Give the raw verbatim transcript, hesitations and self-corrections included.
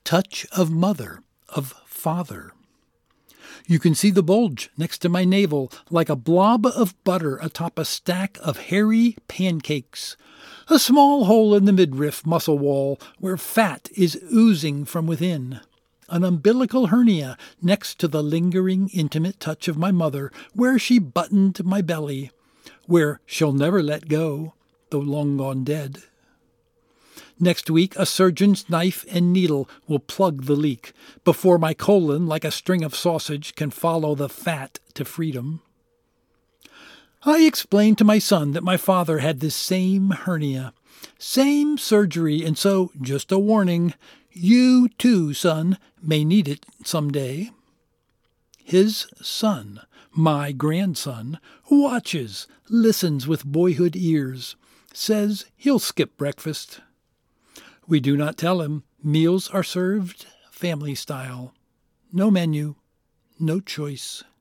touch of mother, of father. You can see the bulge next to my navel like a blob of butter atop a stack of hairy pancakes. A small hole in the midriff muscle wall where fat is oozing from within. An umbilical hernia next to the lingering, intimate touch of my mother where she buttoned my belly, where she'll never let go, though long gone dead. Next week, a surgeon's knife and needle will plug the leak before my colon, like a string of sausage, can follow the fat to freedom. I explained to my son that my father had this same hernia, same surgery, and so, just a warning, you too, son, may need it someday. His son, my grandson, watches, listens with boyhood ears, says he'll skip breakfast. We do not tell him meals are served family style. No menu, no choice.